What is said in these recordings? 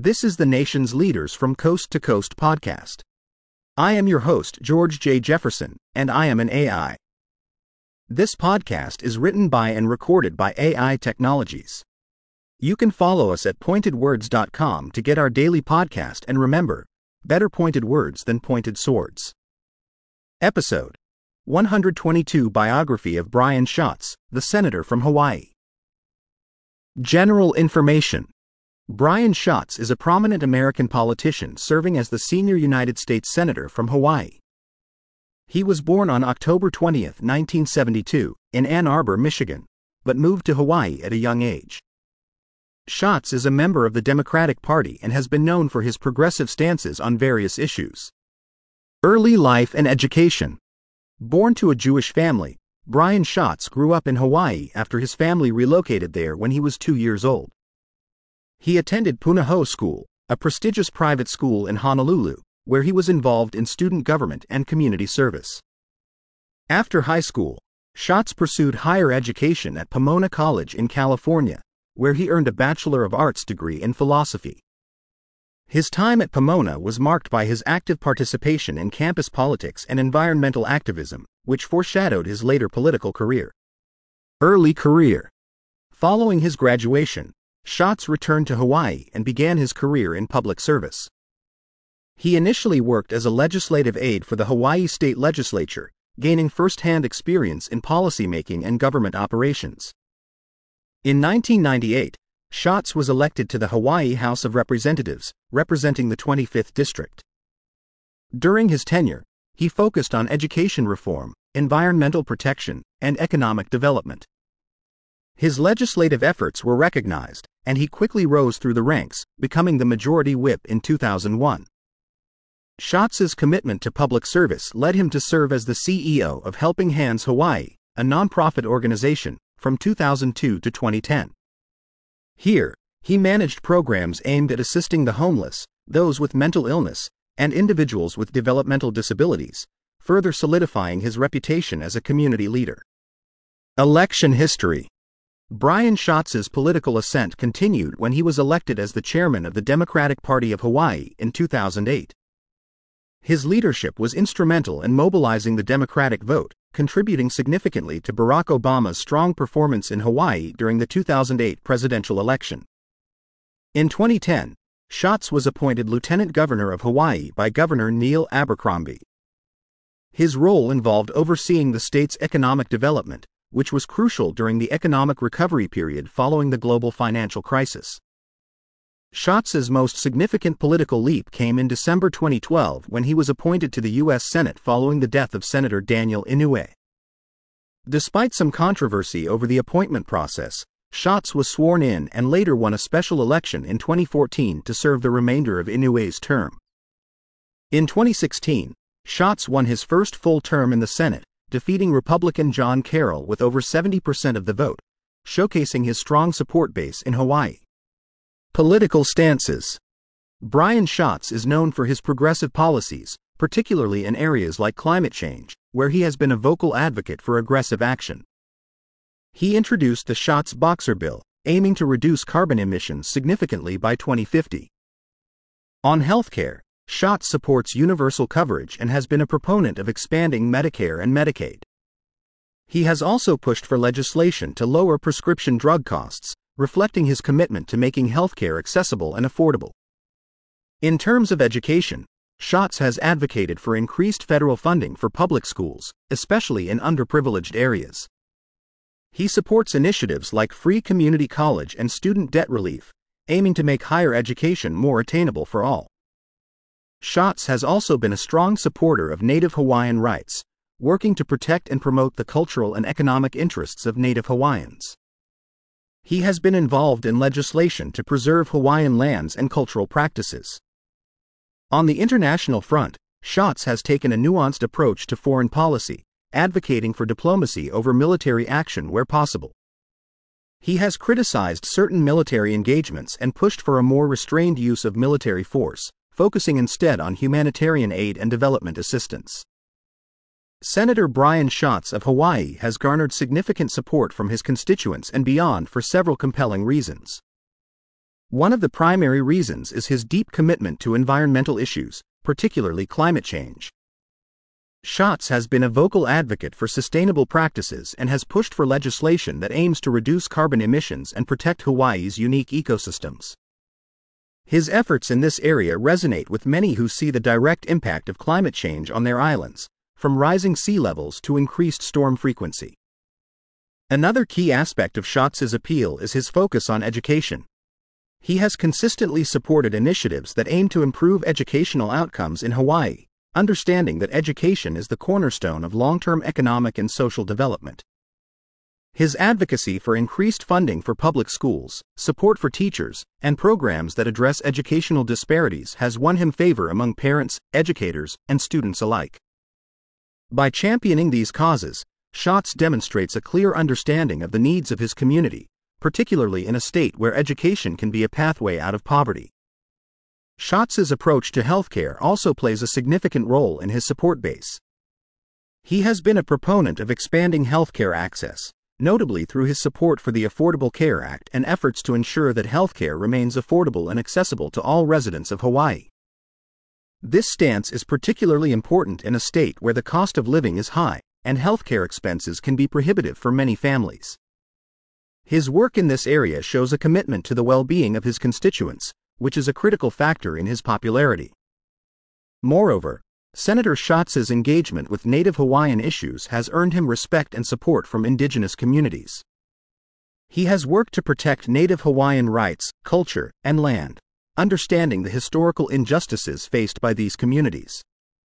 This is the nation's Leaders from Coast to Coast podcast. I am your host, George J. Jefferson, and I am an AI. This podcast is written by and recorded by AI Technologies. You can follow us at pointedwords.com to get our daily podcast, and remember, better pointed words than pointed swords. Episode 122, Biography of Brian Schatz, the Senator from Hawaii. General information. Brian Schatz is a prominent American politician serving as the senior United States Senator from Hawaii. He was born on October 20, 1972, in Ann Arbor, Michigan, but moved to Hawaii at a young age. Schatz is a member of the Democratic Party and has been known for his progressive stances on various issues. Early life and education. Born to a Jewish family, Brian Schatz grew up in Hawaii after his family relocated there when he was 2 years old. He attended Punahou School, a prestigious private school in Honolulu, where he was involved in student government and community service. After high school, Schatz pursued higher education at Pomona College in California, where he earned a Bachelor of Arts degree in philosophy. His time at Pomona was marked by his active participation in campus politics and environmental activism, which foreshadowed his later political career. Early career. Following his graduation, Schatz returned to Hawaii and began his career in public service. He initially worked as a legislative aide for the Hawaii State Legislature, gaining first-hand experience in policymaking and government operations. In 1998, Schatz was elected to the Hawaii House of Representatives, representing the 25th District. During his tenure, he focused on education reform, environmental protection, and economic development. His legislative efforts were recognized, and he quickly rose through the ranks, becoming the Majority Whip in 2001. Schatz's commitment to public service led him to serve as the CEO of Helping Hands Hawaii, a nonprofit organization, from 2002 to 2010. Here, he managed programs aimed at assisting the homeless, those with mental illness, and individuals with developmental disabilities, further solidifying his reputation as a community leader. Election history. Brian Schatz's political ascent continued when he was elected as the chairman of the Democratic Party of Hawaii in 2008. His leadership was instrumental in mobilizing the Democratic vote, contributing significantly to Barack Obama's strong performance in Hawaii during the 2008 presidential election. In 2010, Schatz was appointed Lieutenant Governor of Hawaii by Governor Neil Abercrombie. His role involved overseeing the state's economic development, which was crucial during the economic recovery period following the global financial crisis. Schatz's most significant political leap came in December 2012 when he was appointed to the U.S. Senate following the death of Senator Daniel Inouye. Despite some controversy over the appointment process, Schatz was sworn in and later won a special election in 2014 to serve the remainder of Inouye's term. In 2016, Schatz won his first full term in the Senate, defeating Republican John Carroll with over 70% of the vote, showcasing his strong support base in Hawaii. Political stances. Brian Schatz is known for his progressive policies, particularly in areas like climate change, where he has been a vocal advocate for aggressive action. He introduced the Schatz-Boxer Bill, aiming to reduce carbon emissions significantly by 2050. On healthcare, Schatz supports universal coverage and has been a proponent of expanding Medicare and Medicaid. He has also pushed for legislation to lower prescription drug costs, reflecting his commitment to making healthcare accessible and affordable. In terms of education, Schatz has advocated for increased federal funding for public schools, especially in underprivileged areas. He supports initiatives like free community college and student debt relief, aiming to make higher education more attainable for all. Schatz has also been a strong supporter of Native Hawaiian rights, working to protect and promote the cultural and economic interests of Native Hawaiians. He has been involved in legislation to preserve Hawaiian lands and cultural practices. On the international front, Schatz has taken a nuanced approach to foreign policy, advocating for diplomacy over military action where possible. He has criticized certain military engagements and pushed for a more restrained use of military force, focusing instead on humanitarian aid and development assistance. Senator Brian Schatz of Hawaii has garnered significant support from his constituents and beyond for several compelling reasons. One of the primary reasons is his deep commitment to environmental issues, particularly climate change. Schatz has been a vocal advocate for sustainable practices and has pushed for legislation that aims to reduce carbon emissions and protect Hawaii's unique ecosystems. His efforts in this area resonate with many who see the direct impact of climate change on their islands, from rising sea levels to increased storm frequency. Another key aspect of Schatz's appeal is his focus on education. He has consistently supported initiatives that aim to improve educational outcomes in Hawaii, understanding that education is the cornerstone of long-term economic and social development. His advocacy for increased funding for public schools, support for teachers, and programs that address educational disparities has won him favor among parents, educators, and students alike. By championing these causes, Schatz demonstrates a clear understanding of the needs of his community, particularly in a state where education can be a pathway out of poverty. Schatz's approach to healthcare also plays a significant role in his support base. He has been a proponent of expanding healthcare access, notably through his support for the Affordable Care Act and efforts to ensure that healthcare remains affordable and accessible to all residents of Hawaii. This stance is particularly important in a state where the cost of living is high, and healthcare expenses can be prohibitive for many families. His work in this area shows a commitment to the well-being of his constituents, which is a critical factor in his popularity. Moreover, Senator Schatz's engagement with Native Hawaiian issues has earned him respect and support from indigenous communities. He has worked to protect Native Hawaiian rights, culture, and land, understanding the historical injustices faced by these communities.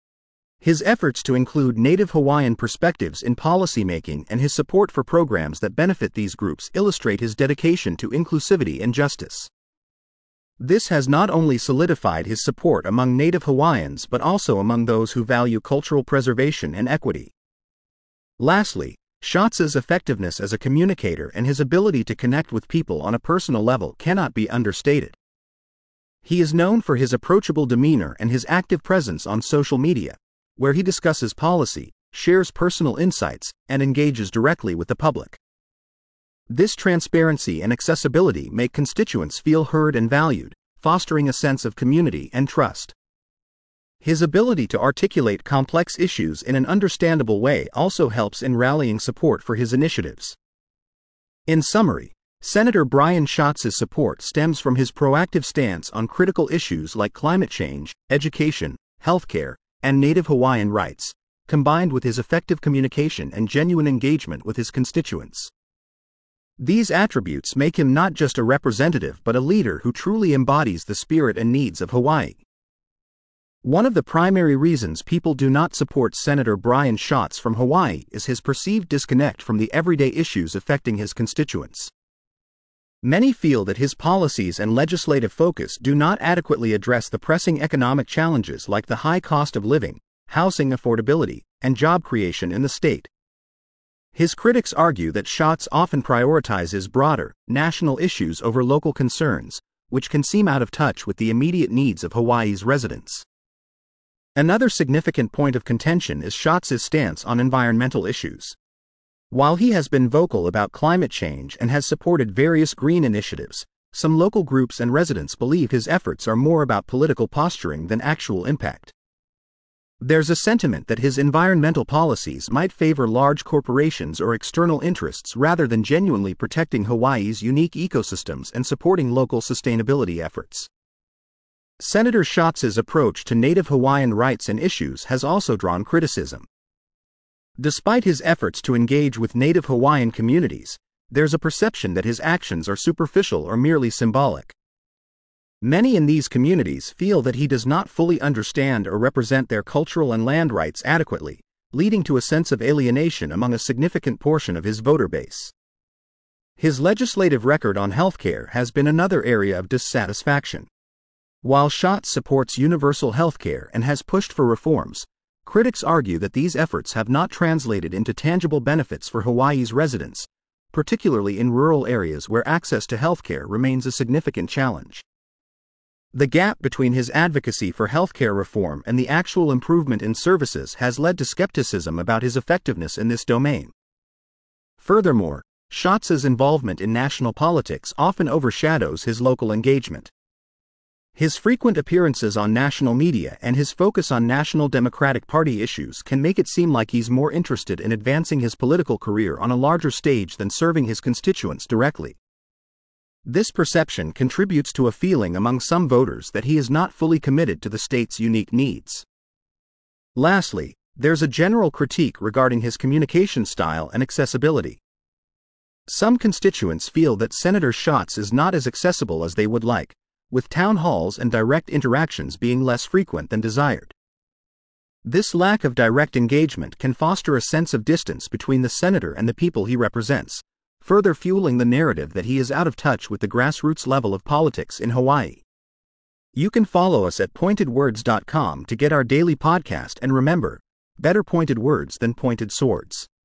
His efforts to include Native Hawaiian perspectives in policymaking and his support for programs that benefit these groups illustrate his dedication to inclusivity and justice. This has not only solidified his support among Native Hawaiians but also among those who value cultural preservation and equity. Lastly, Schatz's effectiveness as a communicator and his ability to connect with people on a personal level cannot be understated. He is known for his approachable demeanor and his active presence on social media, where he discusses policy, shares personal insights, and engages directly with the public. This transparency and accessibility make constituents feel heard and valued, fostering a sense of community and trust. His ability to articulate complex issues in an understandable way also helps in rallying support for his initiatives. In summary, Senator Brian Schatz's support stems from his proactive stance on critical issues like climate change, education, healthcare, and Native Hawaiian rights, combined with his effective communication and genuine engagement with his constituents. These attributes make him not just a representative but a leader who truly embodies the spirit and needs of Hawaii. One of the primary reasons people do not support Senator Brian Schatz from Hawaii is his perceived disconnect from the everyday issues affecting his constituents. Many feel that his policies and legislative focus do not adequately address the pressing economic challenges like the high cost of living, housing affordability, and job creation in the state. His critics argue that Schatz often prioritizes broader, national issues over local concerns, which can seem out of touch with the immediate needs of Hawaii's residents. Another significant point of contention is Schatz's stance on environmental issues. While he has been vocal about climate change and has supported various green initiatives, some local groups and residents believe his efforts are more about political posturing than actual impact. There's a sentiment that his environmental policies might favor large corporations or external interests rather than genuinely protecting Hawaii's unique ecosystems and supporting local sustainability efforts. Senator Schatz's approach to Native Hawaiian rights and issues has also drawn criticism. Despite his efforts to engage with Native Hawaiian communities, there's a perception that his actions are superficial or merely symbolic. Many in these communities feel that he does not fully understand or represent their cultural and land rights adequately, leading to a sense of alienation among a significant portion of his voter base. His legislative record on healthcare has been another area of dissatisfaction. While Schatz supports universal healthcare and has pushed for reforms, critics argue that these efforts have not translated into tangible benefits for Hawaii's residents, particularly in rural areas where access to healthcare remains a significant challenge. The gap between his advocacy for healthcare reform and the actual improvement in services has led to skepticism about his effectiveness in this domain. Furthermore, Schatz's involvement in national politics often overshadows his local engagement. His frequent appearances on national media and his focus on National Democratic Party issues can make it seem like he's more interested in advancing his political career on a larger stage than serving his constituents directly. This perception contributes to a feeling among some voters that he is not fully committed to the state's unique needs. Lastly, there's a general critique regarding his communication style and accessibility. Some constituents feel that Senator Schatz is not as accessible as they would like, with town halls and direct interactions being less frequent than desired. This lack of direct engagement can foster a sense of distance between the senator and the people he represents, further fueling the narrative that he is out of touch with the grassroots level of politics in Hawaii. You can follow us at pointedwords.com to get our daily podcast, and remember, better pointed words than pointed swords.